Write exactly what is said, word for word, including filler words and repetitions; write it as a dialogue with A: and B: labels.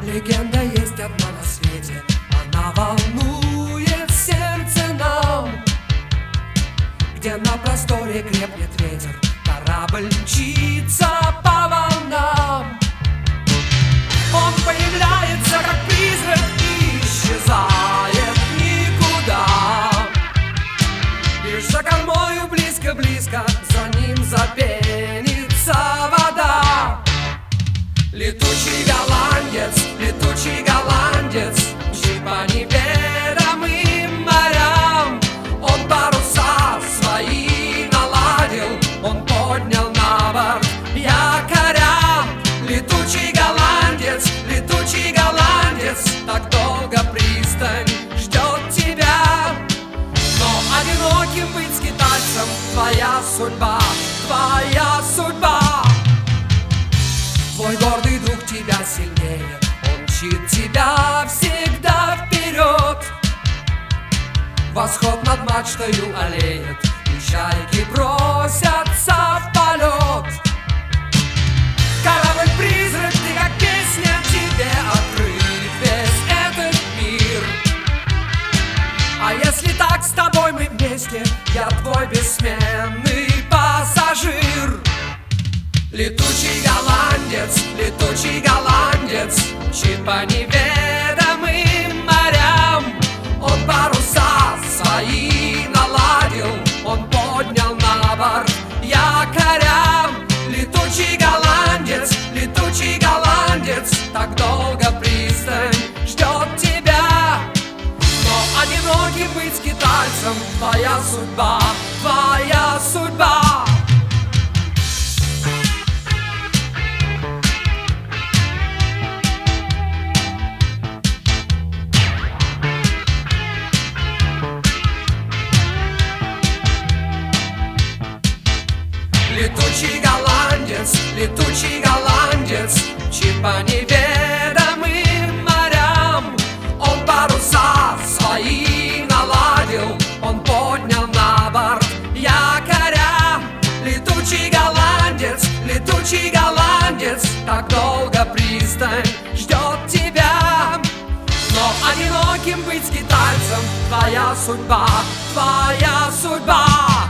A: Легенда есть одна на свете, она волнует сердце нам, где на просторе крепнет ветер, корабль мчится по волнам. Он появляется как призрак и исчезает никуда. Лишь за кормою близко-близко за ним запенится вода. Летучий голландец, летучий голландец, мчит по неведомым морям. Он паруса свои наладил, он поднял на борт якоря. Летучий голландец, летучий голландец, так долго пристань ждет тебя. Но одиноким быть скитальцем твоя судьба, твоя судьба. Твой гордый друг тебя сильнее, он мчит тебя всегда вперед. Восход над мачтою олеет, и чайки бросятся в полет. Корабль-призрак, ты как песня, тебе открыт весь этот мир. А если так с тобой мы вместе, я твой бессменный пассажир. Летучий голландец, летучий голландец, мчит по неведомым морям. Он паруса свои наладил, он поднял на борт якоря. Летучий голландец, летучий голландец, так долго пристань ждет тебя. Но одиноким быть скитальцем твоя судьба, твоя судьба. Летучий голландец, летучий голландец, мчит по неведомым морям. Он паруса свои наладил, он поднял на борт якоря. Летучий голландец, летучий голландец, так долго пристань ждет тебя. Но одиноким быть скитальцем твоя судьба, твоя судьба.